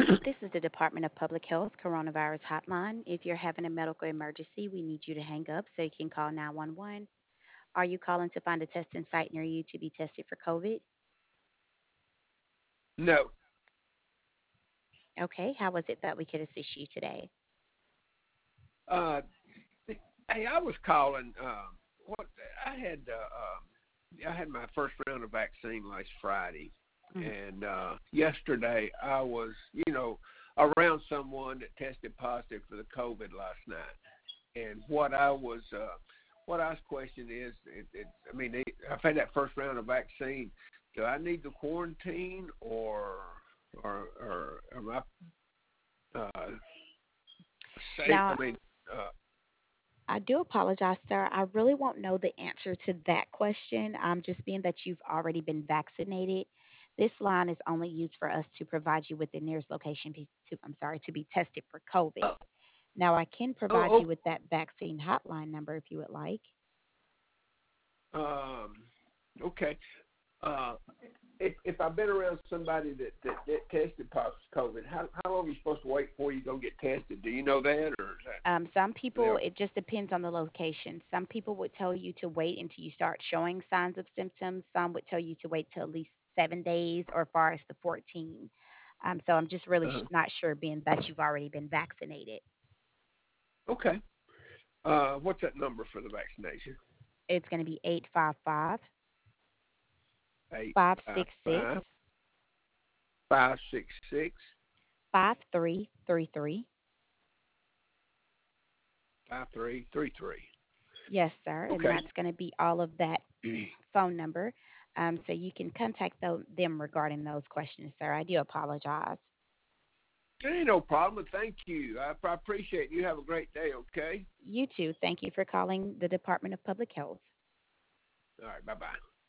This is the Department of Public Health Coronavirus Hotline. If you're having a medical emergency, we need you to hang up so you can call 911. Are you calling to find a testing site near you to be tested for COVID? No. Okay, how was it that we could assist you today? Uh, hey, I was calling. What I had. I had my first round of vaccine last Friday, Mhm. and yesterday I was, around someone that tested positive for the COVID last night. And what I was questioning is, I've had that first round of vaccine. Do I need to quarantine, or am I safe? Now, I do apologize, sir. I really won't know the answer to that question. Just being that you've already been vaccinated, this line is only used for us to provide you with the nearest location to be tested for COVID. Uh, Now, I can provide oh, you with that vaccine hotline number if you would like. okay. Uh, if I've been around somebody that tested positive COVID, how long are you supposed to wait before you go get tested? Do you know that, or is that Some people, they'll? it just depends on the location. Some people would tell you to wait until you start showing signs of symptoms. Some would tell you to wait till at least 7 days or far as the 14. So I'm just really not sure, being that you've already been vaccinated. Okay. What's that number for the vaccination? It's going to be 855 Eight five five six six five 566 5333. 5333. Yes, sir. And Okay. that's going to be all of that phone number. So you can contact them regarding those questions, sir. I do apologize. Ain't no problem. Thank you. I appreciate it. You have a great day. Okay. You too. Thank you for calling the Department of Public Health. All right. Bye bye.